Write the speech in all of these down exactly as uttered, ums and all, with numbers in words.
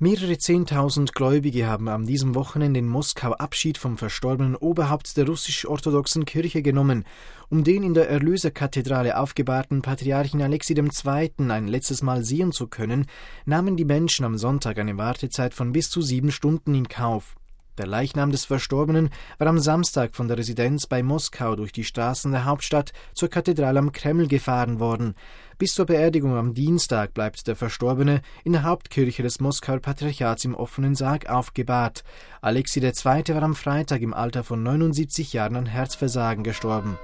Mehrere Zehntausend Gläubige haben an diesem Wochenende in Moskau Abschied vom verstorbenen Oberhaupt der russisch-orthodoxen Kirche genommen. Um den in der Erlöserkathedrale aufgebahrten Patriarchen Alexei der Zweite ein letztes Mal sehen zu können, nahmen die Menschen am Sonntag eine Wartezeit von bis zu sieben Stunden in Kauf. Der Leichnam des Verstorbenen war am Samstag von der Residenz bei Moskau durch die Straßen der Hauptstadt zur Kathedrale am Kreml gefahren worden. Bis zur Beerdigung am Dienstag bleibt der Verstorbene in der Hauptkirche des Moskauer Patriarchats im offenen Sarg aufgebahrt. Alexei der Zweite war am Freitag im Alter von neunundsiebzig Jahren an Herzversagen gestorben.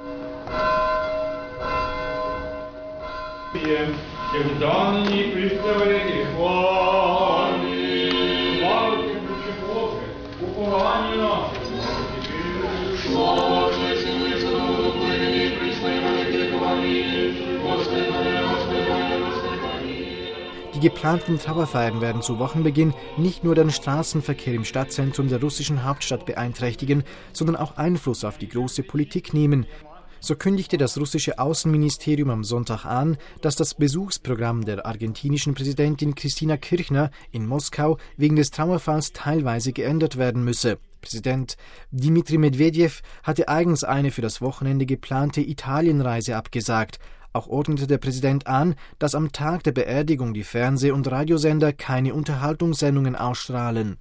Die geplanten Trauerfeiern werden zu Wochenbeginn nicht nur den Straßenverkehr im Stadtzentrum der russischen Hauptstadt beeinträchtigen, sondern auch Einfluss auf die große Politik nehmen. So kündigte das russische Außenministerium am Sonntag an, dass das Besuchsprogramm der argentinischen Präsidentin Cristina Kirchner in Moskau wegen des Trauerfalls teilweise geändert werden müsse. Präsident Dmitri Medvedev hatte eigens eine für das Wochenende geplante Italienreise abgesagt. Auch ordnete der Präsident an, dass am Tag der Beerdigung die Fernseh- und Radiosender keine Unterhaltungssendungen ausstrahlen.